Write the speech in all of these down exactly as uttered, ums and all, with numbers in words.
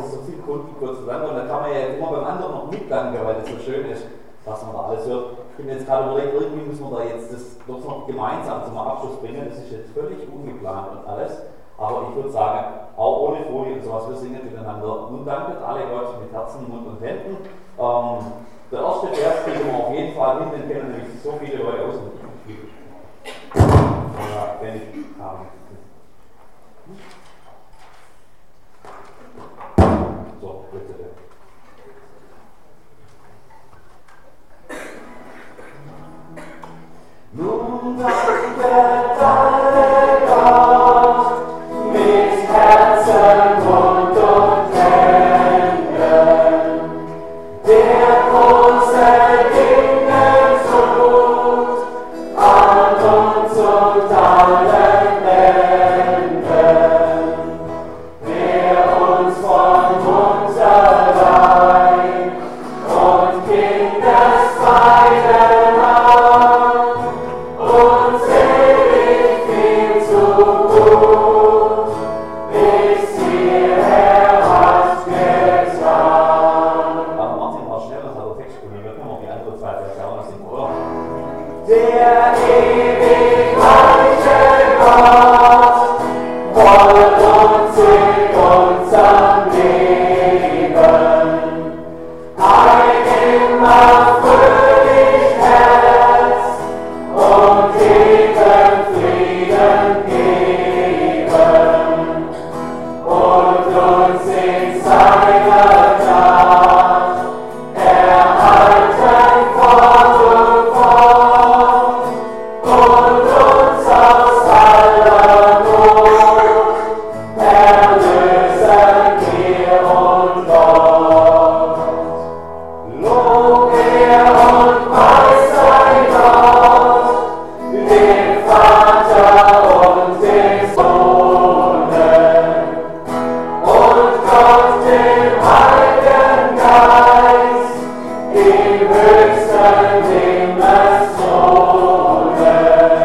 ist so viel Kunden kurz zusammen und dann kann man ja immer beim anderen noch mitdanken, weil das so schön ist, was man da alles hört. Ich bin jetzt gerade überlegt, irgendwie müssen wir da jetzt das doch noch gemeinsam zum Abschluss bringen. Das ist jetzt völlig ungeplant und alles. Aber ich würde sagen, auch ohne Folie und sowas, wir singen miteinander. Nun danket alle Gott mit Herzen, Mund und Händen. Ähm, der erste Vers kriegen wir auf jeden Fall hin, den kennen nämlich so viele Leute aus. Ja, wenn ich habe. So, bitte. Nun danket alle Gott mit Herzen, Mund und Händen, der große Dinge tut, an uns und allen Enden, der uns von uns allein und Kindesfreien hat, uns ewig viel zu gut, bis hierher hat getan. Aber Martin war schnell und hat den Text gefunden. Wir können auch die andere Seite schauen, das sind, oder? Der ewig reiche Gott wollt uns in unserem Leben ein immer fröhlich Herz und ewigen Frieden geben und uns in seiner Gnade erhalten fort und fort und uns aus aller Not erlösen wir und Gott. Lob, Ehr und Preis sei Gott, dem Vater und dem Sohne und Gott dem Heiligen Geist im höchsten Himmelsthrone.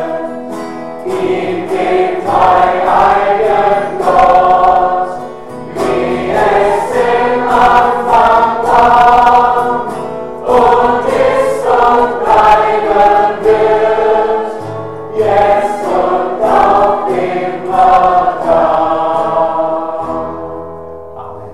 In dem dreieinigen Gott, wie es im Anfang war und ist und bleiben wird, jetzt und auch immer da. Amen.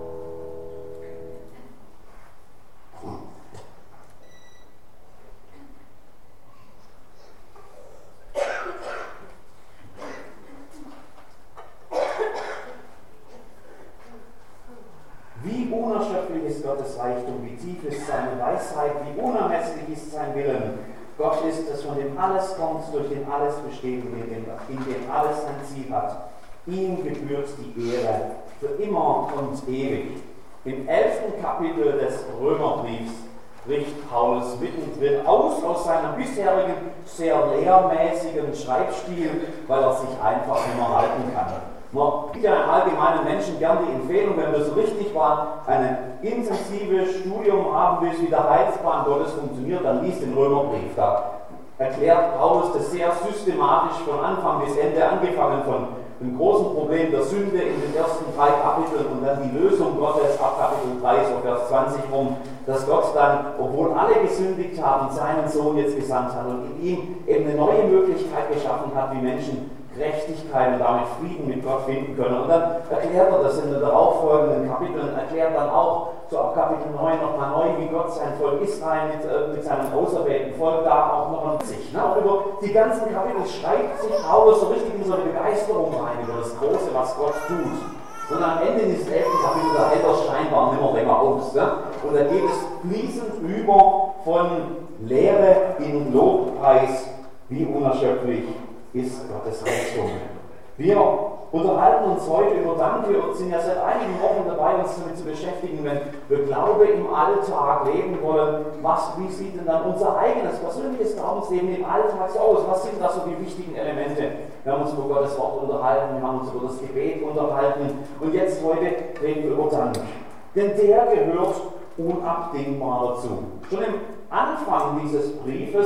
Wie unerschöpflich ist Gottes Reichtum, wie tief ist seine Weisheit, wie unermesslich ist sein Willen. Gott ist es, von dem alles kommt, durch den alles besteht und in dem, in dem alles ein Ziel hat. Ihm gebührt die Ehre für immer und ewig. Im elften Kapitel des Römerbriefs bricht Paulus mittendrin aus aus seinem bisherigen, sehr lehrmäßigen Schreibstil, weil er sich einfach nicht mehr halten kann. Man gibt ja einem allgemeinen Menschen gern die Empfehlung, wenn das so richtig war, ein intensives Studium haben willst, wie der Heilsplan Gottes funktioniert, dann liest den Römerbrief. Da erklärt Paulus das sehr systematisch von Anfang bis Ende, angefangen von dem großen Problem der Sünde in den ersten drei Kapiteln und dann die Lösung Gottes ab Kapitel drei, so Vers zwanzig rum, dass Gott dann, obwohl alle gesündigt haben, seinen Sohn jetzt gesandt hat und in ihm eben eine neue Möglichkeit geschaffen hat, wie Menschen Gerechtigkeit und damit Frieden mit Gott finden können. Und dann erklärt er das in den darauffolgenden Kapiteln, erklärt dann auch so ab Kapitel neun nochmal neu, wie Gott sein Volk Israel mit, äh, mit seinem auserwählten Volk da auch noch an sich. Ne? Auch über die ganzen Kapitel schreibt sich Paulus so richtig in so eine Begeisterung rein über das Große, was Gott tut. Und am Ende dieses elften Kapitel, da hält er scheinbar nimmer länger aus. Ne? Und da geht es fließend über von Lehre in Lobpreis, wie unerschöpflich ist Gottes Reichtum. Wir unterhalten uns heute über Dank. Wir sind ja seit einigen Wochen dabei, uns damit zu beschäftigen, wenn wir Glaube im Alltag leben wollen. Was, wie sieht denn dann unser eigenes persönliches Glaubensleben im Alltag so aus? Was sind da so die wichtigen Elemente? Wir haben uns über Gottes Wort unterhalten, wir haben uns über das Gebet unterhalten und jetzt heute reden wir über Dank. Denn der gehört unabdingbar dazu. Schon im Anfang dieses Briefes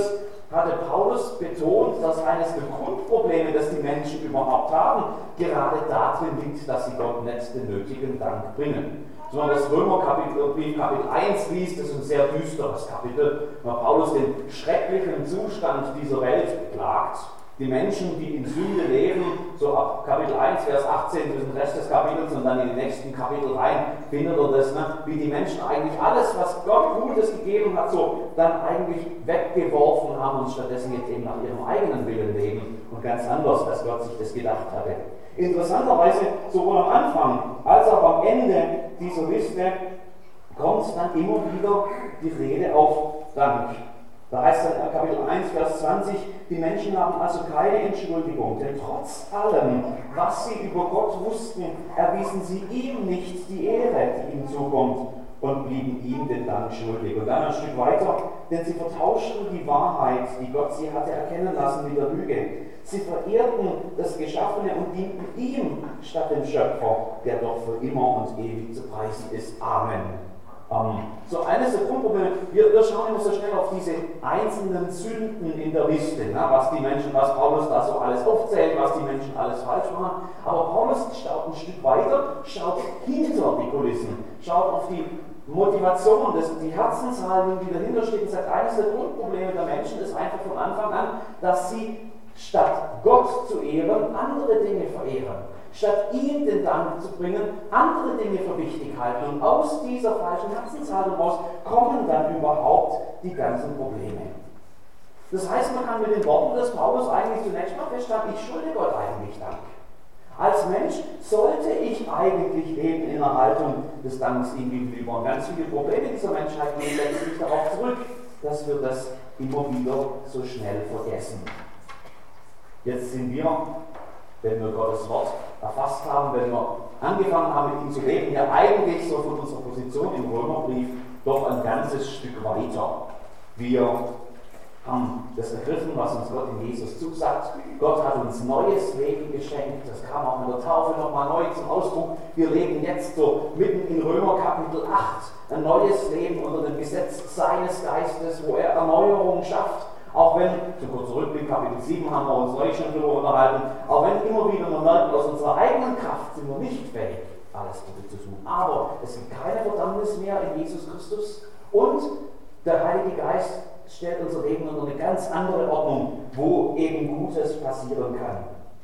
hatte Paulus betont, dass eines der Grundprobleme, das die Menschen überhaupt haben, gerade darin liegt, dass sie Gott nicht den nötigen Dank bringen. Wenn man das Römerbrief Kapitel eins liest, das ist ein sehr düsteres Kapitel, wo Paulus den schrecklichen Zustand dieser Welt beklagt. Die Menschen, die in Sünde leben, so ab Kapitel eins, Vers achtzehn bis den Rest des Kapitels und dann in die nächsten Kapitel rein, findet er das, ne, wie die Menschen eigentlich alles, was Gott Gutes gegeben hat, so dann eigentlich weggeworfen haben und stattdessen jetzt eben nach ihrem eigenen Willen leben und ganz anders, als Gott sich das gedacht hatte. Interessanterweise, sowohl am Anfang als auch am Ende dieser Liste kommt dann immer wieder die Rede auf Dank. Da heißt es in Kapitel eins, Vers zwanzig, die Menschen haben also keine Entschuldigung, denn trotz allem, was sie über Gott wussten, erwiesen sie ihm nicht die Ehre, die ihm zukommt, und blieben ihm den Dank schuldig. Und dann ein Stück weiter, denn sie vertauschten die Wahrheit, die Gott sie hatte erkennen lassen, mit der Lüge. Sie verehrten das Geschaffene und dienten ihm statt dem Schöpfer, der doch für immer und ewig zu preisen ist. Amen. Um, so eines der Grundprobleme, wir, wir schauen immer so schnell auf diese einzelnen Sünden in der Liste, ne, was die Menschen, was Paulus da so alles aufzählt, was die Menschen alles falsch machen. Aber Paulus schaut ein Stück weiter, schaut hinter die Kulissen, schaut auf die Motivation, das, die Herzenshaltung, die dahinter steht, und sagt, eines der Grundprobleme der Menschen ist einfach von Anfang an, dass sie statt Gott zu ehren, andere Dinge verehren. Statt ihm den Dank zu bringen, andere Dinge für wichtig halten. Und aus dieser falschen Herzenshaltung raus kommen dann überhaupt die ganzen Probleme. Das heißt, man kann mit den Worten des Paulus eigentlich zunächst mal feststellen, ich schulde Gott eigentlich Dank. Als Mensch sollte ich eigentlich leben in einer Haltung des Dankes ihm gegenüber. Und ganz viele Probleme dieser Menschheit gehen letztlich darauf zurück, dass wir das immer wieder so schnell vergessen. Jetzt sind wir, wenn wir Gottes Wort erfasst haben, wenn wir angefangen haben, mit ihm zu leben, ja eigentlich so von unserer Position im Römerbrief doch ein ganzes Stück weiter. Wir haben das ergriffen, was uns Gott in Jesus zusagt. Gott hat uns neues Leben geschenkt. Das kam auch in der Taufe nochmal neu zum Ausdruck. Wir leben jetzt so mitten in Römer Kapitel acht. Ein neues Leben unter dem Gesetz seines Geistes, wo er Erneuerung schafft. Auch wenn, so kurz zurückblick, Kapitel sieben haben wir uns neulich schon darüber unterhalten, auch wenn immer wieder man merkt, aus unserer eigenen Kraft sind wir nicht fähig, alles Gute zu tun. Aber es gibt keine Verdammnis mehr in Jesus Christus und der Heilige Geist stellt unser Leben unter eine ganz andere Ordnung, wo eben Gutes passieren kann.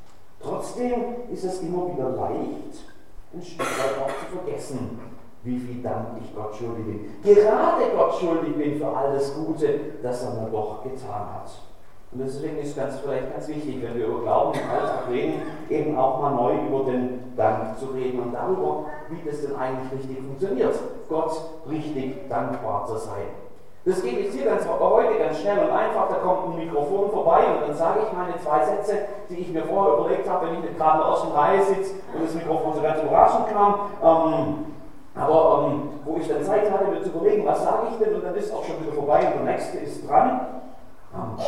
Trotzdem ist es immer wieder leicht, ein Stück weit auch zu vergessen, wie viel Dank ich Gott schuldig bin. Gerade Gott schuldig bin für all das Gute, das er mir doch getan hat. Und deswegen ist es vielleicht ganz wichtig, wenn wir über Glauben im Alltag reden, eben auch mal neu über den Dank zu reden und darüber, wie das denn eigentlich richtig funktioniert, Gott richtig dankbar zu sein. Das geht jetzt hier ganz, heute ganz schnell und einfach, da kommt ein Mikrofon vorbei und dann sage ich meine zwei Sätze, die ich mir vorher überlegt habe, wenn ich nicht gerade in der ersten Reihe sitze und das Mikrofon so ganz überraschend kam. Ähm, aber ähm, wo ich dann Zeit hatte, mir zu überlegen, was sage ich denn, und dann ist auch schon wieder vorbei und der nächste ist dran. Ähm,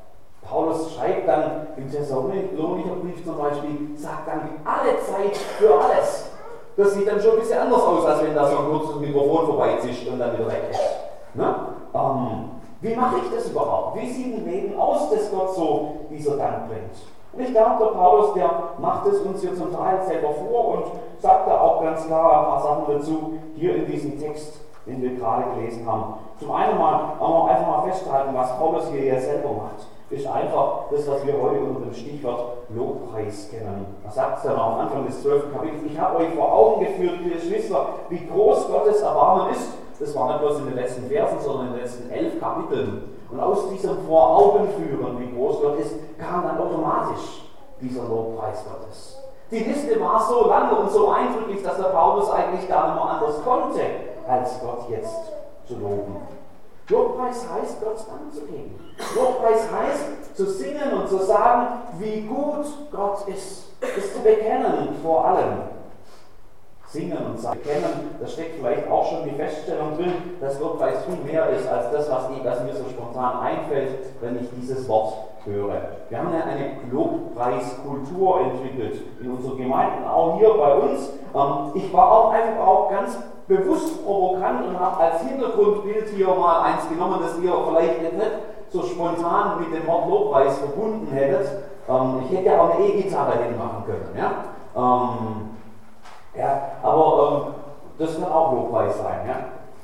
Paulus schreibt dann im Thessalonicher Brief zum Beispiel, sagt dann alle Zeit für alles. Das sieht dann schon ein bisschen anders aus, als wenn da so ein kurzes Mikrofon vorbeizischt und dann wieder weg ist. Ne? Ähm, wie mache ich das überhaupt? Wie sieht ein Leben aus, das Gott so dieser Dank bringt? Und ich glaube, der Paulus, der macht es uns hier zum Teil selber vor und sagt da auch ganz klar ein paar Sachen dazu, hier in diesem Text, den wir gerade gelesen haben. Zum einen mal, aber einfach mal festhalten, was Paulus hier ja selber macht, ist einfach das, was wir heute unter dem Stichwort Lobpreis kennen. Er sagt es dann am Anfang des zwölften Kapitels, ich habe euch vor Augen geführt, liebe Geschwister, wie groß Gottes Erbarmen ist. Das war nicht bloß in den letzten Versen, sondern in den letzten elf Kapiteln. Und aus diesem Vor-Augen-Führen, wie groß Gott ist, kam dann automatisch dieser Lobpreis Gottes. Die Liste war so lang und so eindrücklich, dass der Paulus eigentlich gar nicht mehr anders konnte, als Gott jetzt zu loben. Lobpreis heißt, Gott Dank zu geben. Lobpreis heißt, zu singen und zu sagen, wie gut Gott ist. Es zu bekennen vor allem. singen und sagen, kennen, da steckt vielleicht auch schon die Feststellung drin, dass Lobpreis viel mehr ist als das, was, ich, was mir so spontan einfällt, wenn ich dieses Wort höre. Wir haben ja eine Lobpreiskultur entwickelt in unseren Gemeinden, auch hier bei uns. Ich war auch einfach auch ganz bewusst provokant und habe als Hintergrundbild hier mal eins genommen, das ihr vielleicht nicht so spontan mit dem Wort Lobpreis verbunden hättet. Ich hätte ja auch eine E-Gitarre hinmachen können. Ja? Ähm, ja, aber ähm, das kann auch Lobpreis sein. Ja?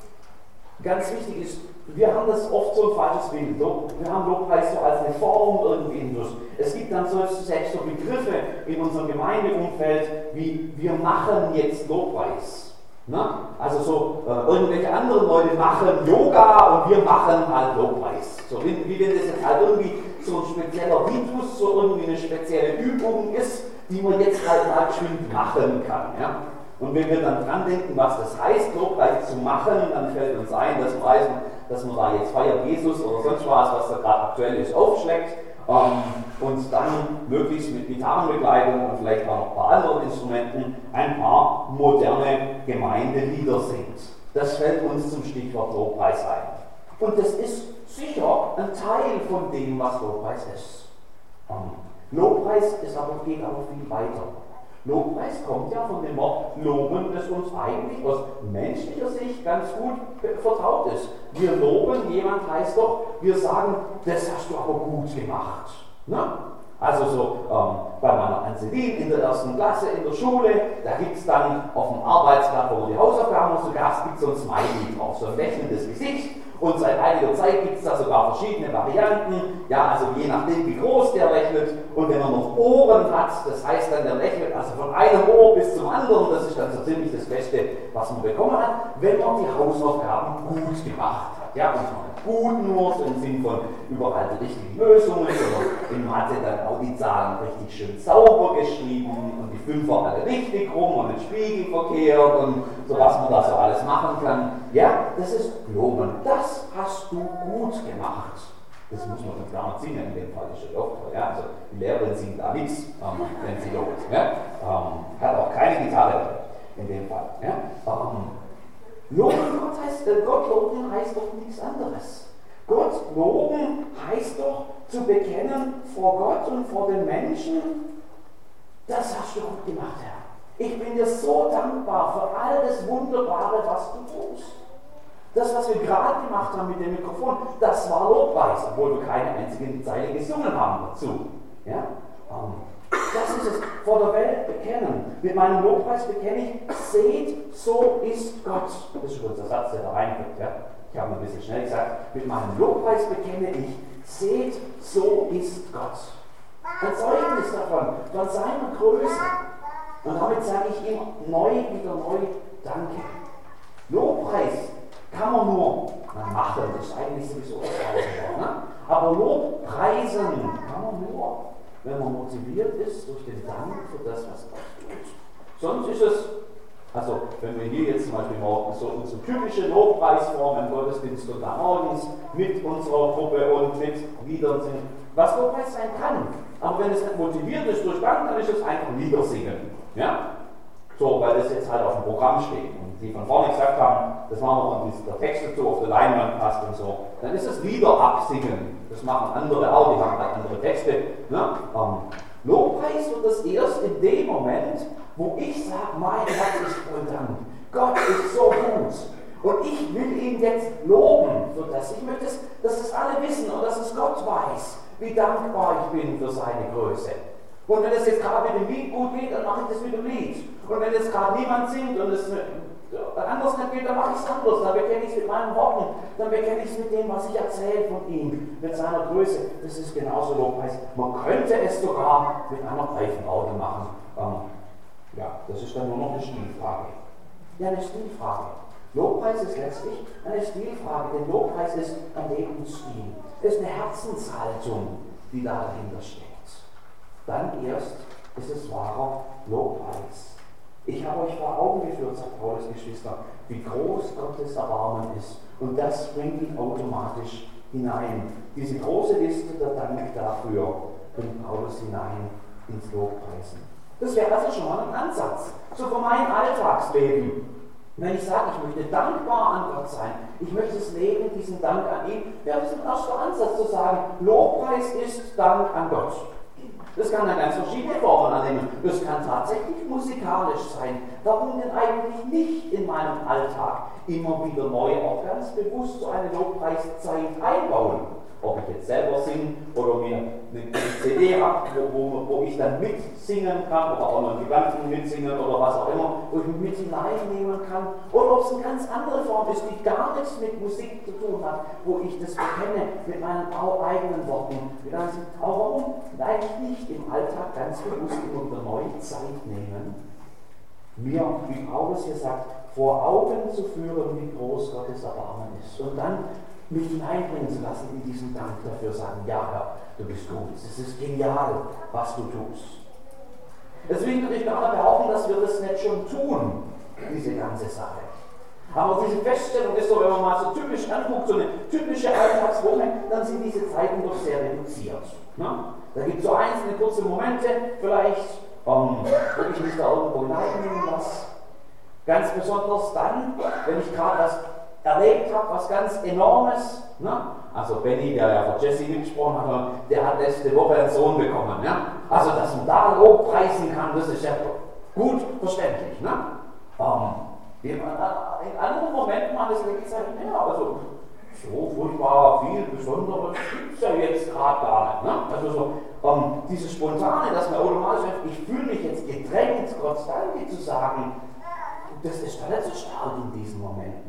Ganz wichtig ist, wir haben das oft so ein falsches Bild. Wir haben Lobpreis so als eine Form irgendwie in Lust. Es gibt dann so, selbst so Begriffe in unserem Gemeindeumfeld wie wir machen jetzt Lobpreis. Ne? Also so äh, irgendwelche anderen Leute machen Yoga und wir machen halt Lobpreis. So, wie, wie wenn das jetzt halt irgendwie so ein spezieller Ritus, so irgendwie eine spezielle Übung ist, die man jetzt halt mal geschwind machen kann. Ja? Und wenn wir dann dran denken, was das heißt, Lobpreis zu machen, dann fällt uns ein, dass, Preisen, dass man da jetzt feiert Jesus oder sonst was, was da gerade aktuell ist, aufschlägt ähm, und dann möglichst mit Gitarrenbegleitung und vielleicht auch noch ein paar anderen Instrumenten ein paar moderne Gemeindelieder singt. Das fällt uns zum Stichwort Lobpreis ein. Und das ist sicher ein Teil von dem, was Lobpreis ist. Ähm, Lobpreis ist aber, geht aber viel weiter. Lobpreis kommt ja von dem Wort loben, das uns eigentlich aus menschlicher Sicht ganz gut vertraut ist. Wir loben, jemand heißt doch, wir sagen, das hast du aber gut gemacht. Ne? Also so ähm, bei meiner Anselin in der ersten Klasse in der Schule, da gibt es dann auf dem Arbeitsblatt, wo man die Hausaufgaben so gab, gibt es so ein Smiley drauf, so ein lächelndes Gesicht. Und seit einiger Zeit gibt es da sogar verschiedene Varianten, ja, also je nachdem, wie groß der lächelt. Und wenn er noch Ohren hat, das heißt dann, der lächelt also von einem Ohr bis zum anderen, das ist dann so ziemlich das Beste, was man bekommen hat, wenn man die Hausaufgaben gut gemacht hat. Ja, und man gut nur so im Sinn von überall die richtigen Lösungen, oder in Mathe dann auch die Zahlen richtig schön sauber geschrieben und die Fünfer alle richtig rum und mit Spiegel verkehrt und so, was man da so alles machen kann. Ja, das ist Loben. Das hast du gut gemacht. Das muss man gar nicht singen, in dem Fall ist ja doch. Ja, also die Lehrerin singt da nichts, ähm, wenn sie lobt. Ja? Ähm, hat auch keine Gitarre in dem Fall. Ja? Ähm, Loben Gott heißt, äh, Gott loben heißt doch nichts anderes. Gott loben heißt doch zu bekennen vor Gott und vor den Menschen, das hast du gut gemacht, Herr. Ich bin dir so dankbar für all das Wunderbare, was du tust. Das, was wir gerade gemacht haben mit dem Mikrofon, das war Lobpreis, obwohl wir keine einzige Zeile gesungen haben dazu. Ja? Das ist es, vor der Welt bekennen. Mit meinem Lobpreis bekenne ich, seht, so ist Gott. Das ist übrigens der Satz, der da reinkommt. Ja? Ich habe ein bisschen schnell gesagt, mit meinem Lobpreis bekenne ich, seht, so ist Gott. Ein Zeugnis davon, von seiner Größe. Und damit sage ich ihm neu, wieder neu, danke. Lobpreis kann man nur na, machen, das ist eigentlich sowieso das Wort, ne? Aber Lobpreisen kann man nur, wenn man motiviert ist durch den Dank für das, was Gott tut. Sonst ist es, also wenn wir hier jetzt zum Beispiel morgen so unsere typische Lobpreisform im Gottesdienst und da morgens mit unserer Gruppe und mit Liedern sind, was Lobpreis sein kann. Aber wenn es nicht motiviert ist durch Dank, dann ist es einfach Lieder singen. Ja? So, weil das jetzt halt auf dem Programm steht. Und die von vorne gesagt haben, das machen wir, und der Text dazu auf der Leinwand passt und so. Dann ist es Lieder absingen. Das machen andere auch, die haben halt andere Texte. Ne? Ähm, Lobpreis wird das erst in dem Moment, wo ich sage, mein Herz ist voll Dank. Gott ist so gut. Und ich will ihn jetzt loben für das. Ich möchte, dass es alle wissen und dass es Gott weiß, wie dankbar ich bin für seine Größe. Und wenn es jetzt gerade mit dem Lied gut geht, dann mache ich das mit dem Lied. Und wenn jetzt gerade niemand singt und es anders nicht geht, dann mache ich es anders. Dann bekenne ich es mit meinen Worten. Dann bekenne ich es mit dem, was ich erzähle von ihm, mit seiner Größe. Das ist genauso Lobpreis. Man könnte es sogar mit einer Greifenraude machen. Ähm, ja, das ist dann nur noch eine Stilfrage. Ja, eine Stilfrage. Lobpreis ist letztlich eine Stilfrage, denn Lobpreis ist ein Lebensstil. Es ist eine Herzenshaltung, die da dahinter steckt. Dann erst ist es wahrer Lobpreis. Ich habe euch vor Augen geführt, sagt Paulus, Geschwister, wie groß Gottes Erbarmen ist. Und das bringt ihn automatisch hinein. Diese große Liste der Dank dafür bringt Paulus hinein ins Lobpreisen. Das wäre also schon mal ein Ansatz. So für mein Alltagsleben. Wenn ich sage, ich möchte dankbar an Gott sein, ich möchte es leben, diesen Dank an ihn, wäre das ein erster Ansatz zu sagen, Lobpreis ist Dank an Gott. Das kann dann ganz verschiedene Formen annehmen. Das kann tatsächlich musikalisch sein. Warum denn eigentlich nicht in meinem Alltag immer wieder neu, auch ganz bewusst so eine Lobpreiszeit einbauen? Ob ich jetzt selber singe oder mir eine C D habe, wo, wo, wo ich dann mitsingen kann oder auch noch Gedanken mitsingen oder was auch immer, wo ich mich mit hineinnehmen kann. Oder ob es eine ganz andere Form ist, die gar nichts mit Musik zu tun hat, wo ich das bekenne mit meinen eigenen Worten. Aber warum eigentlich nicht im Alltag ganz bewusst immer wieder neue Zeit nehmen, mir, wie Paulus hier sagt, vor Augen zu führen, wie groß Gottes Erbarmen ist. Und dann mich hineinbringen zu lassen in diesen Dank dafür, sagen, ja Herr, du bist gut, es ist genial, was du tust. Deswegen würde ich gerade behaupten, dass wir das nicht schon tun, diese ganze Sache. Aber diese Feststellung ist so, wenn man mal so typisch anguckt, so eine typische Alltagswoche, dann sind diese Zeiten doch sehr reduziert. Ne? Da gibt es so einzelne kurze Momente, vielleicht, ähm, wenn ich mich da irgendwo hineinnehmen lasse. Ganz besonders dann, wenn ich gerade was erlebt habe, was ganz Enormes. Ne? Also Benny, der ja von Jesse mitgesprochen hat, der hat letzte Woche einen Sohn bekommen. Ja? Also, dass man da Lobpreisen kann, das ist ja gut verständlich. Ne? Ähm, in anderen Momenten man das wirklich sagt, ja, also so furchtbar viel Besonderes gibt es ja jetzt gerade gar nicht. Ne? Also so ähm, dieses Spontane, dass man automatisch sagt, ich fühle mich jetzt gedrängt, Gott Danke zu sagen, das ist dann nicht so stark in diesen Momenten.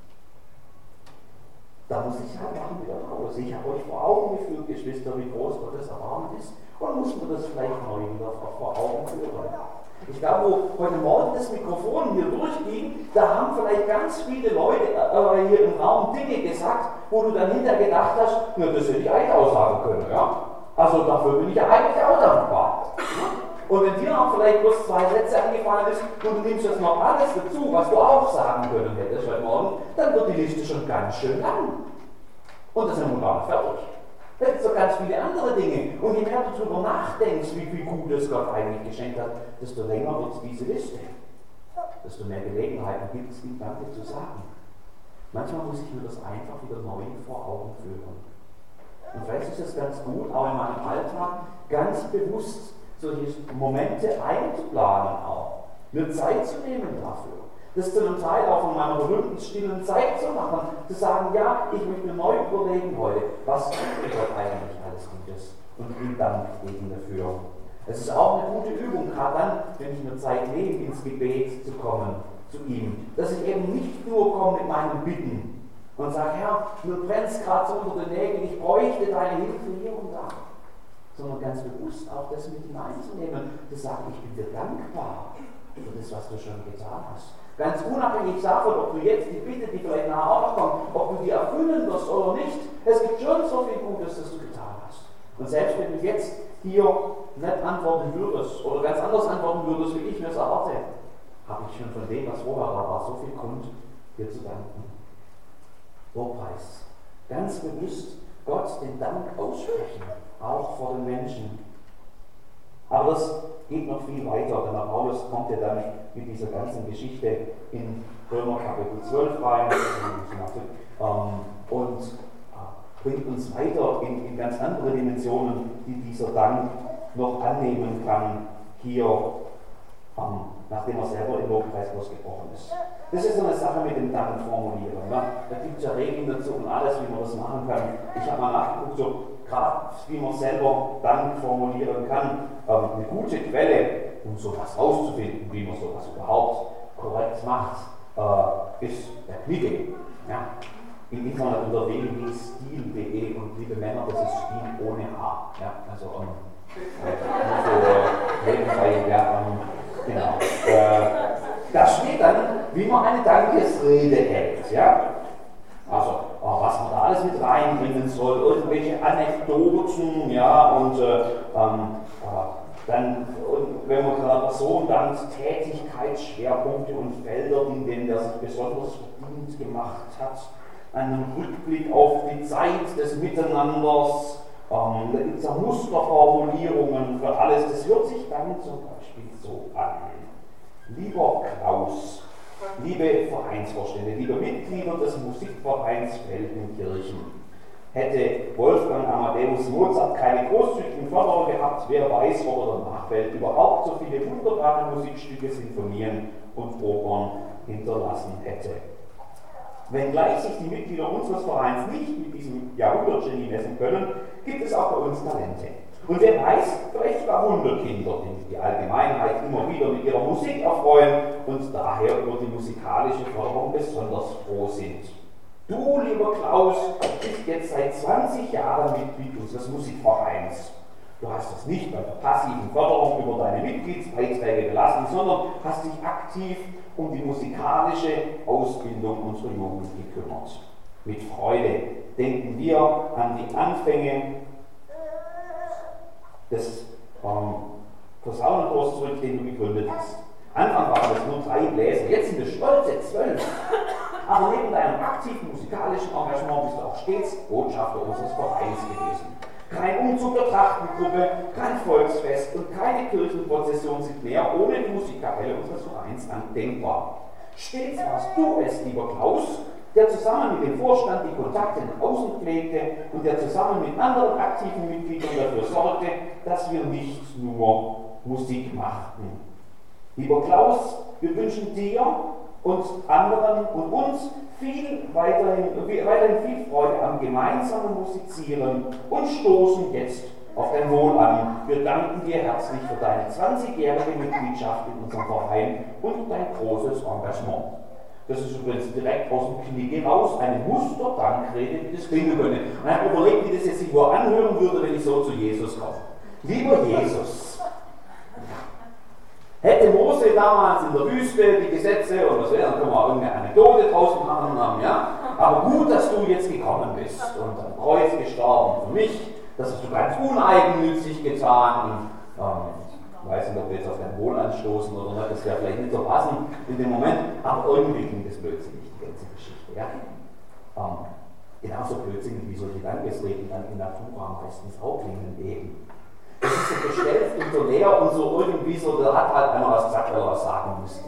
Da muss ich halt machen wieder raus. Ich habe euch vor Augen geführt, Geschwister, wie groß Gottes Erbarmen ist, und muss mir das vielleicht neu wieder vor Augen führen. Ich glaube, wo heute Morgen das Mikrofon hier durchging, da haben vielleicht ganz viele Leute äh, hier im Raum Dinge gesagt, wo du dann hinterher gedacht hast, na, das hätte ich eigentlich auch sagen können. Ja? Also dafür bin ich ja eigentlich auch dankbar. Und wenn dir auch vielleicht bloß zwei Sätze eingefallen ist und du nimmst jetzt noch alles dazu, was du auch sagen können hättest heute Morgen, dann wird die Liste schon ganz schön lang. Und das sind wir gar nicht fertig. Da gibt es doch ganz viele andere Dinge. Und je mehr du darüber nachdenkst, wie viel Gutes Gott eigentlich geschenkt hat, desto länger wird diese Liste. Desto mehr Gelegenheiten gibt es, ihm Danke zu sagen. Manchmal muss ich mir das einfach wieder neu vor Augen führen. Und vielleicht ist es ganz gut, auch in meinem Alltag ganz bewusst solche Momente einzuplanen auch. Mir Zeit zu nehmen dafür. Das zu einem Teil auch von meiner berühmten stillen Zeit zu machen. Zu sagen, ja, ich möchte mir neu überlegen heute, was tut Gott eigentlich alles Gutes. Und ihm Dank geben dafür. Es ist auch eine gute Übung, gerade dann, wenn ich mir Zeit nehme, ins Gebet zu kommen, zu ihm. Dass ich eben nicht nur komme mit meinen Bitten und sage, Herr, mir brennt es gerade so unter den Nägeln, ich bräuchte deine Hilfe hier und da. Sondern ganz bewusst auch das mit hineinzunehmen, zu sagen, ich bin dir dankbar für das, was du schon getan hast. Ganz unabhängig davon, ob du jetzt die Bitte, die vielleicht nachher auch noch kommt, ob du die erfüllen wirst oder nicht. Es gibt schon so viel Gutes, das du getan hast. Und selbst wenn du jetzt hier nicht antworten würdest oder ganz anders antworten würdest, wie ich mir es erwarte, habe ich schon von dem, was vorher da war, so viel Grund, dir zu danken. Lobpreis. Ganz bewusst Gott den Dank aussprechen, auch vor den Menschen. Aber das geht noch viel weiter, denn der Paulus kommt ja dann mit dieser ganzen Geschichte in Römer Kapitel zwölf rein ähm, und äh, bringt uns weiter in, in ganz andere Dimensionen, die dieser Dank noch annehmen kann, hier, ähm, nachdem er selber im Lobpreis ausgebrochen ist. Das ist so eine Sache mit dem Dank formulieren. Ne? Da gibt es ja Regeln dazu und alles, wie man das machen kann. Ich habe mal nachgeguckt, so gerade wie man selber Dank formulieren kann. Ähm, eine gute Quelle, um sowas rauszufinden, wie man sowas überhaupt korrekt macht, äh, ist der Knigge. Ja? Im Internet unter w w w punkt stil punkt de und liebe Männer, das ist Stil ohne H. Ja? Also ähm, so nebenbei, ja, ähm, genau. Äh, da steht dann, wie man eine Dankesrede hält. Ja? Also, oh, was man da alles mit reinbringen soll, irgendwelche Anekdoten, ja, und äh, ähm, äh, dann, und wenn man einer Person dankt, Tätigkeitsschwerpunkte und Felder, in denen der sich besonders verdient gemacht hat, einen Rückblick auf die Zeit des Miteinanders, ähm, da gibt es ja Musterformulierungen für alles, das hört sich dann zum Beispiel so an. Lieber Klaus, liebe Vereinsvorstände, liebe Mitglieder des Musikvereins Feldenkirchen, hätte Wolfgang Amadeus Mozart keine großzügigen Förderer gehabt, wer weiß, ob er der Nachwelt überhaupt so viele wunderbare Musikstücke, Sinfonien und Opern hinterlassen hätte. Wenngleich sich die Mitglieder unseres Vereins nicht mit diesem Jahrhundertgenie messen können, gibt es auch bei uns Talente. Und wer weiß, vielleicht sogar Wunderkinder, die die Allgemeinheit immer wieder mit ihrer Musik erfreuen und daher über die musikalische Förderung besonders froh sind. Du, lieber Klaus, bist jetzt seit zwanzig Jahren Mitglied unseres Musikvereins. Du hast das nicht bei der passiven Förderung über deine Mitgliedsbeiträge gelassen, sondern hast dich aktiv um die musikalische Ausbildung unserer Jugend gekümmert. Mit Freude denken wir an die Anfänge des ähm, Posaunenchors zurück, den du gegründet hast. Anfang waren es nur drei Bläser, jetzt sind es stolze zwölf. Aber neben deinem aktiven musikalischen Engagement bist du auch stets Botschafter unseres Vereins gewesen. Kein Umzug der Trachtengruppe, kein Volksfest und keine Kirchenprozession sind mehr ohne die Musikkapelle unseres Vereins undenkbar. Stets warst du es, lieber Klaus, der zusammen mit dem Vorstand die Kontakte nach außen pflegte und der zusammen mit anderen aktiven Mitgliedern dafür sorgte, dass wir nicht nur Musik machten. Lieber Klaus, wir wünschen dir und anderen und uns viel weiterhin, weiterhin viel Freude am gemeinsamen Musizieren und stoßen jetzt auf dein Wohl an. Wir danken dir herzlich für deine zwanzigjährige Mitgliedschaft in unserem Verein und dein großes Engagement. Das ist übrigens direkt aus dem Knicke raus eine Musterdankrede, wie das klingen könnte. Und ich habe überlegt, wie das jetzt sich wohl anhören würde, wenn ich so zu Jesus komme. Lieber Jesus, hätte Mose damals in der Wüste die Gesetze und was wäre, dann können wir auch irgendeine Anekdote draußen machen, ja? Aber gut, dass du jetzt gekommen bist und am Kreuz gestorben für mich, das hast du ganz uneigennützig getan und ähm, ich weiß nicht, ob wir jetzt auf dein Wohl anstoßen oder nicht, das wäre vielleicht nicht so passend in dem Moment, aber irgendwie klingt das blödsinnig, die ganze Geschichte. Ja? Ähm, genauso blödsinnig wie solche Dankesreden dann in Natura meistens auch klingen eben. Das ist so gestellt und so leer und so irgendwie so, da hat halt einer was gesagt, weil er was sagen musste.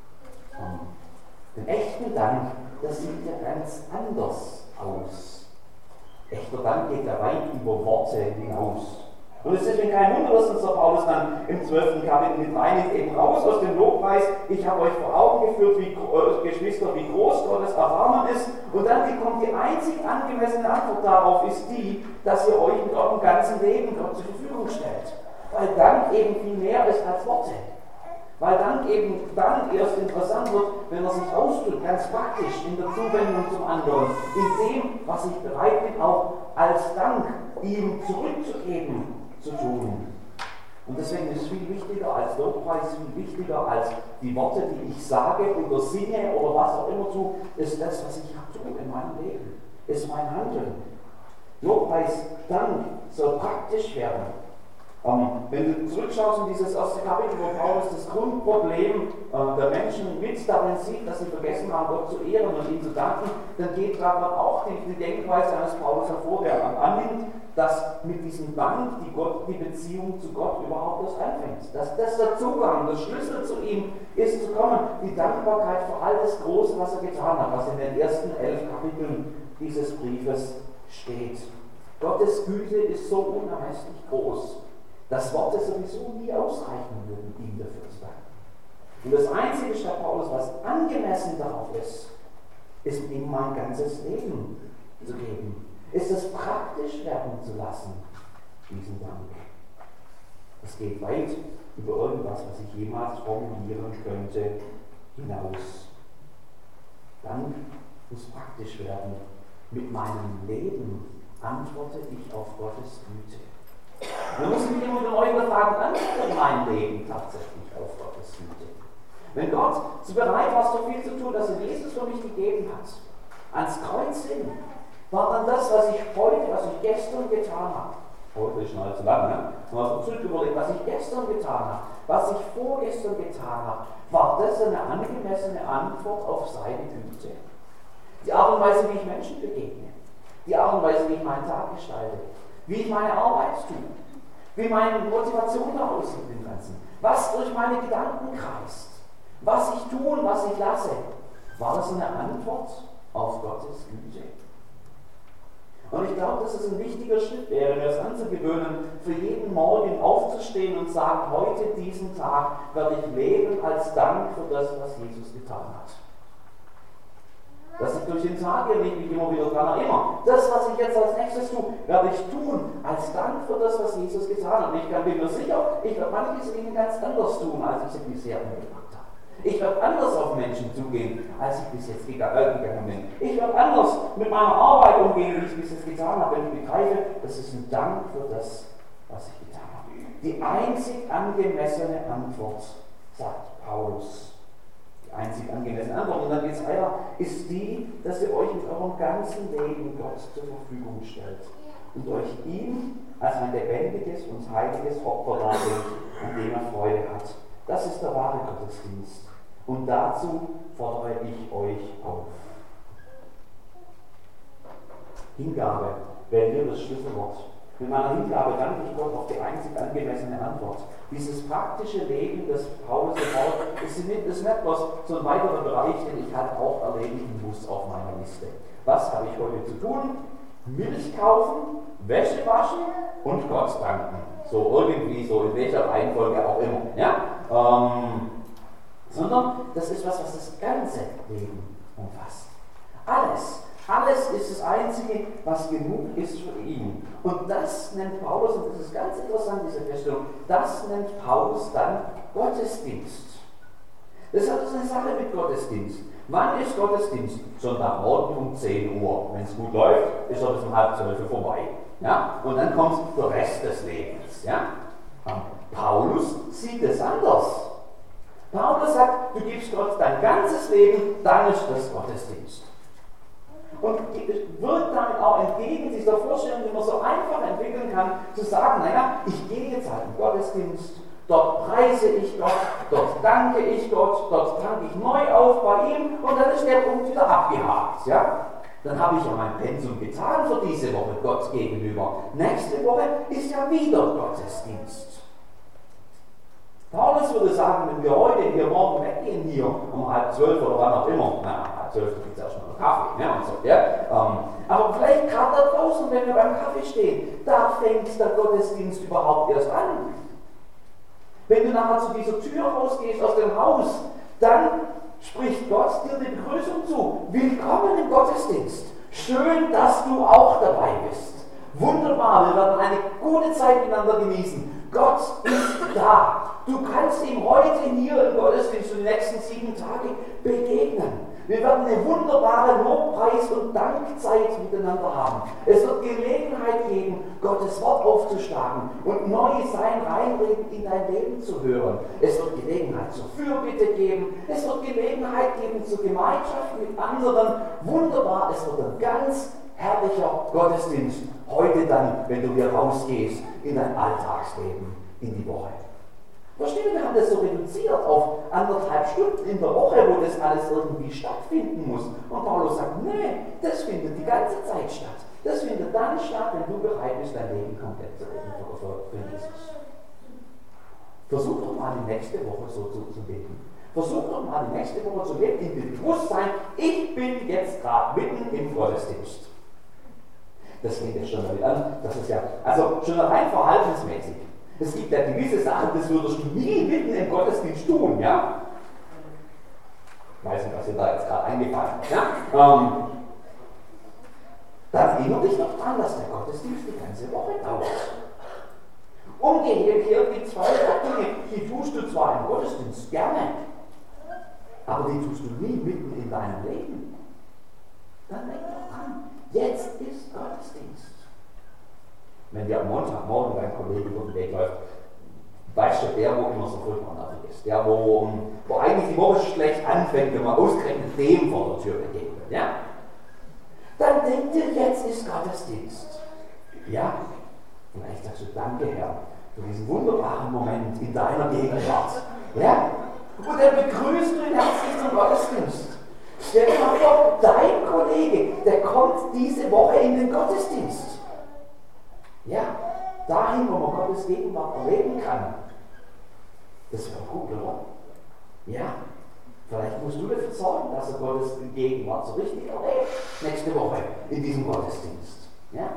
Ähm, den echten Dank, das sieht ja ganz anders aus. Echter Dank geht ja weit über Worte hinaus. Und es ist deswegen kein Wunder, dass unser Paulus dann im zwölften Kapitel mit reinnimmt, eben raus aus dem Lobpreis. Ich habe euch vor Augen geführt, wie, äh, Geschwister, wie groß Gottes Erbarmen ist. Und dann kommt die einzig angemessene Antwort darauf, ist die, dass ihr euch mit eurem ganzen Leben Gott zur Verfügung stellt. Weil Dank eben viel mehr ist als Worte. Weil Dank eben dann erst interessant wird, wenn er sich ausdrückt, ganz praktisch in der Zuwendung zum anderen, in dem, was ich bereit bin, auch als Dank ihm zurückzugeben, zu tun. Und deswegen ist es viel wichtiger als Lobpreis, viel wichtiger als die Worte, die ich sage oder singe oder was auch immer tue, ist das, was ich tue in meinem Leben, ist mein Handeln. Lobpreis, Dank soll praktisch werden. Ähm, wenn du zurückschaust in dieses erste Kapitel, wo Paulus das Grundproblem äh, der Menschen mit darin sieht, dass sie vergessen haben, Gott zu ehren und ihm zu danken, dann geht daran auch die, die Denkweise eines Paulus hervor, der annimmt, dass mit diesem Dank die, Gott, die Beziehung zu Gott überhaupt erst anfängt. Dass das der Zugang, der Schlüssel zu ihm ist zu kommen, die Dankbarkeit für all das Große, was er getan hat, was in den ersten elf Kapiteln dieses Briefes steht. Gottes Güte ist so unermesslich groß, dass Worte sowieso nie ausreichen würden, ihm dafür zu danken. Und das Einzige, statt Paulus, was angemessen darauf ist, ist ihm mein ganzes Leben zu geben. Ist es praktisch werden zu lassen, diesen Dank. Es geht weit über irgendwas, was ich jemals formulieren könnte, hinaus. Dank muss praktisch werden. Mit meinem Leben antworte ich auf Gottes Güte. Man muss sich immer wieder neu fragen, antwortet mein Leben tatsächlich auf Gottes Güte? Wenn Gott so bereit war, so viel zu tun, dass er Jesus für mich gegeben hat, ans Kreuz hin, war dann das, was ich heute, was ich gestern getan habe, heute ist schon allzu lang, ne? Wenn man so zurück überlegt, was ich gestern getan habe, was ich vorgestern getan habe, war das eine angemessene Antwort auf seine Güte. Die Art und Weise, wie ich Menschen begegne, die Art und Weise, wie ich meinen Tag gestalte, wie ich meine Arbeit tue, wie meine Motivation da aussieht im Ganzen, was durch meine Gedanken kreist, was ich tue und was ich lasse. War das eine Antwort auf Gottes Güte? Und ich glaube, dass es ein wichtiger Schritt wäre, mir das anzugewöhnen, für jeden Morgen aufzustehen und sagen, heute, diesen Tag, werde ich leben als Dank für das, was Jesus getan hat. Dass ich durch den Tag hier nicht mich immer wieder daran erinnere. Das, was ich jetzt als nächstes tue, werde ich tun als Dank für das, was Jesus getan hat. Und ich bin mir sicher, ich werde manche Dinge ganz anders tun, als ich sie bisher gemacht habe. Ich werde anders auf Menschen zugehen, als ich bis jetzt gegangen bin. Ich werde anders mit meiner Arbeit umgehen, wie ich bis jetzt getan habe, wenn ich begreife, das ist ein Dank für das, was ich getan habe. Die einzig angemessene Antwort, sagt Paulus, die einzig angemessene Antwort, und dann geht es weiter, ist die, dass ihr euch mit eurem ganzen Leben Gott zur Verfügung stellt und euch ihm als ein lebendiges und heiliges Opfer darbringt, an dem er Freude hat. Das ist der wahre Gottesdienst. Und dazu fordere ich euch auf. Hingabe wäre hier das Schlüsselwort. Mit meiner Hingabe danke ich Gott auf die einzig angemessene Antwort. Dieses praktische Leben, das Paulus gebaut, ist nicht, ist nicht bloß so ein weiterer Bereich, den ich halt auch erledigen muss auf meiner Liste. Was habe ich heute zu tun? Milch kaufen, Wäsche waschen und Gott danken. So irgendwie, so in welcher Reihenfolge auch immer. Ja? Ähm, sondern das ist was, was das ganze Leben umfasst. Alles, alles ist das Einzige, was genug ist für ihn. Und das nennt Paulus, und das ist ganz interessant, diese Feststellung, das nennt Paulus dann Gottesdienst. Das ist also eine Sache mit Gottesdienst. Wann ist Gottesdienst? Sonntagmorgen um zehn Uhr. Wenn es gut läuft, ist er bis um halb zwölf vorbei. Ja? Und dann kommt der Rest des Lebens. Ja? Paulus sieht es anders. Paulus sagt, du gibst Gott dein ganzes Leben, dann ist das Gottesdienst. Und wirkt damit auch entgegen dieser Vorstellung, die man so einfach entwickeln kann, zu sagen, naja, ich gehe jetzt halt im Gottesdienst, dort preise ich Gott, dort danke ich Gott, dort tanke ich neu auf bei ihm und dann ist der Punkt wieder abgehakt. Ja? Dann habe ich ja mein Pensum getan für diese Woche Gott gegenüber. Nächste Woche ist ja wieder Gottesdienst. Paulus würde sagen, wenn wir heute hier morgen weggehen, hier um halb zwölf oder wann auch immer, na, halb zwölf gibt es erst mal einen Kaffee, ne, und so, ja, ähm, aber vielleicht gerade da draußen, wenn wir beim Kaffee stehen, da fängt der Gottesdienst überhaupt erst an. Wenn du nachher zu dieser Tür rausgehst aus dem Haus, dann spricht Gott dir die Begrüßung zu. Willkommen im Gottesdienst. Schön, dass du auch dabei bist. Wunderbar, wir werden eine gute Zeit miteinander genießen. Gott ist da. Du kannst ihm heute hier im Gottesdienst für die nächsten sieben Tage begegnen. Wir werden eine wunderbare Lobpreis- und Dankzeit miteinander haben. Es wird Gelegenheit geben, Gottes Wort aufzuschlagen und neu sein Reinreden in dein Leben zu hören. Es wird Gelegenheit zur Fürbitte geben. Es wird Gelegenheit geben zur Gemeinschaft mit anderen. Wunderbar, es wird ein ganz herrlicher Gottesdienst. Heute dann, wenn du hier rausgehst in dein Alltagsleben, in die Woche. Versteht, wir haben das so reduziert auf anderthalb Stunden in der Woche, wo das alles irgendwie stattfinden muss. Und Paulus sagt, nee, das findet die ganze Zeit statt. Das findet dann statt, wenn du bereit bist, dein Leben komplett zu leben für, für, für Jesus. Versuch doch mal die nächste Woche so zu, zu leben. Versuch doch mal die nächste Woche zu leben, in dem Bewusstsein, ich bin jetzt gerade mitten im Gottesdienst. Das fängt jetzt schon damit an, das ist ja, also schon rein verhaltensmäßig. Es gibt ja gewisse Sachen, das würdest du nie mitten im Gottesdienst tun, ja? Ich weiß nicht, was dir da jetzt gerade eingefallen ist, ja? Ähm, dann erinnere dich noch dran, dass der Gottesdienst die ganze Woche dauert. Umgekehrt die zwei Dinge, die tust du zwar im Gottesdienst gerne, aber die tust du nie mitten in deinem Leben. Dann denk doch dran, jetzt ist Gottesdienst. Wenn dir am Montagmorgen dein Kollege über den Weg läuft, weißt du, der, wo immer so furchtbar nervig ist, der, wo, wo eigentlich die Woche schlecht anfängt, wenn man ausgerechnet dem vor der Tür begegnet, ja? Dann denk dir, jetzt ist Gottesdienst. Ja? Vielleicht sagst du, danke Herr, für diesen wunderbaren Moment in deiner Gegenwart. Ja? Und dann begrüßt du ihn herzlich zum Gottesdienst. Stell dir mal vor, dein Kollege, der kommt diese Woche in den Gottesdienst. Ja, dahin, wo man Gottes Gegenwart erleben kann. Das wäre gut, oder? Ja. Vielleicht musst du dafür sorgen, dass er Gottes Gegenwart so richtig erlebt nächste Woche in diesem Gottesdienst. Ja?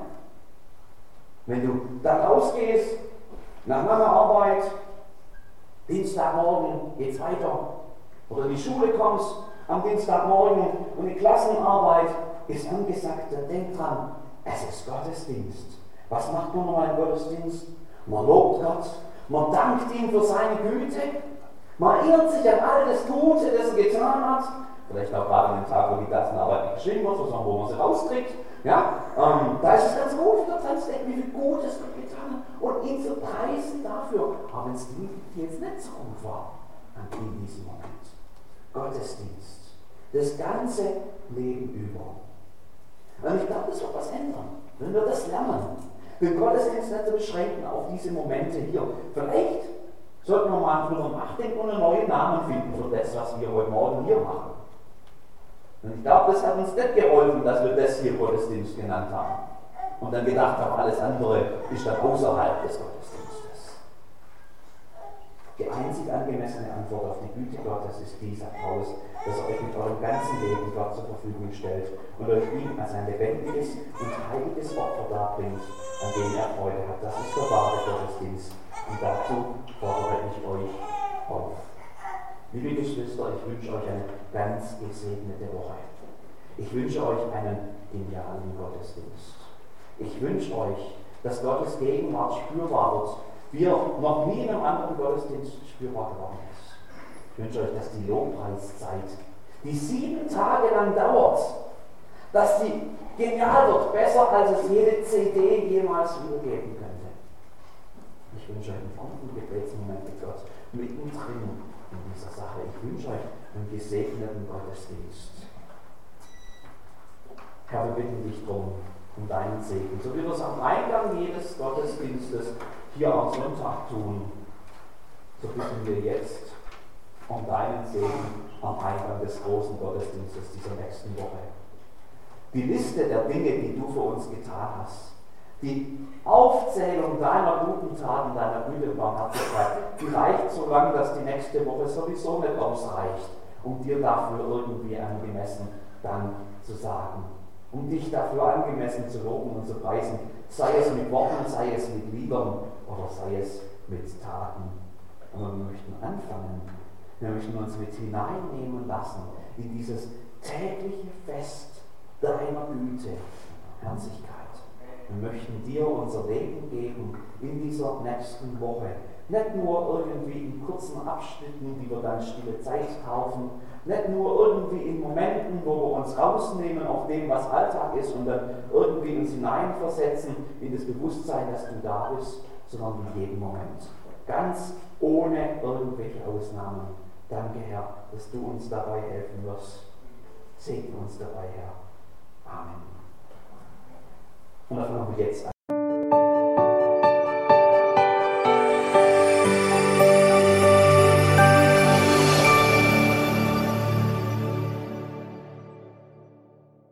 Wenn du dann rausgehst, nach langer Arbeit, Dienstagmorgen geht's weiter, oder in die Schule kommst am Dienstagmorgen und die Klassenarbeit ist angesagt, dann denk dran, es ist Gottesdienst. Was macht man nochmal im Gottesdienst? Man lobt Gott, man dankt ihm für seine Güte, man erinnert sich an all das Gute, das er getan hat. Vielleicht auch gerade an den Tag, wo die Klassenarbeit nicht geschrieben wird, sondern wo man sie rauskriegt. Ja? Ähm, da ist es ganz gut, wieder dran zu denken, wie viel Gutes Gott getan hat und ihn zu preisen dafür. Aber wenn es jetzt nicht so gut war, in diesem Moment. Gottesdienst. Das ganze Leben über. Und ich glaube, das wird was ändern, wenn wir das lernen. Den Gottesdienst nicht zu beschränken auf diese Momente hier. Vielleicht sollten wir mal drüber nachdenken und einen neuen Namen finden für das, was wir heute Morgen hier machen. Und ich glaube, das hat uns nicht geholfen, dass wir das hier Gottesdienst genannt haben. Und dann gedacht haben, alles andere ist dann außerhalb des Gottesdienstes. Die einzig angemessene Antwort auf die Güte Gottes ist die, sagt Paulus, dass er euch mit eurem ganzen Leben Gott zur Verfügung stellt und euch ihm als ein lebendiges und heiliges Opfer darbringt, an dem er Freude hat. Das ist der wahre Gottesdienst. Und dazu fordere ich euch auf. Liebe Geschwister, ich wünsche euch eine ganz gesegnete Woche. Ich wünsche euch einen genialen Gottesdienst. Ich wünsche euch, dass Gottes Gegenwart spürbar wird, wie er noch nie in einem anderen Gottesdienst spürbar geworden ist. Ich wünsche euch, dass die Lobpreiszeit, die sieben Tage lang dauert, dass die genial wird, besser als es jede C D jemals wiedergeben könnte. Ich wünsche euch einen guten Gebetsmoment mit Gott, mittendrin in dieser Sache. Ich wünsche euch einen gesegneten Gottesdienst. Herr, wir bitten dich darum, um deinen Segen, so wie wir es am Eingang jedes Gottesdienstes hier am Sonntag tun, so bitten wir jetzt um deinen Segen am Eingang des großen Gottesdienstes dieser nächsten Woche. Die Liste der Dinge, die du für uns getan hast, die Aufzählung deiner guten Taten, deiner Güte und Barmherzigkeit, die reicht so lang, dass die nächste Woche sowieso nicht ausreicht, um dir dafür irgendwie angemessen dann zu sagen, um dich dafür angemessen zu loben und zu preisen, sei es mit Worten, sei es mit Liedern oder sei es mit Taten. Aber wir möchten anfangen, wir möchten uns mit hineinnehmen lassen in dieses tägliche Fest deiner Güte, Herrlichkeit. Wir möchten dir unser Leben geben in dieser nächsten Woche. Nicht nur irgendwie in kurzen Abschnitten, die wir dann stille Zeit kaufen, nicht nur irgendwie in Momenten, wo wir uns rausnehmen auf dem, was Alltag ist und dann irgendwie uns hineinversetzen in das Bewusstsein, dass du da bist, sondern in jedem Moment. Ganz ohne irgendwelche Ausnahmen. Danke, Herr, dass du uns dabei helfen wirst. Segne uns dabei, Herr. Amen. Und dann fangen wir jetzt an.